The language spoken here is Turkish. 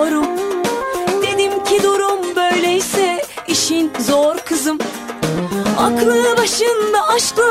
bekliyorum. Dedim ki durum böyleyse işin zor kızım. Aklı başında aşkla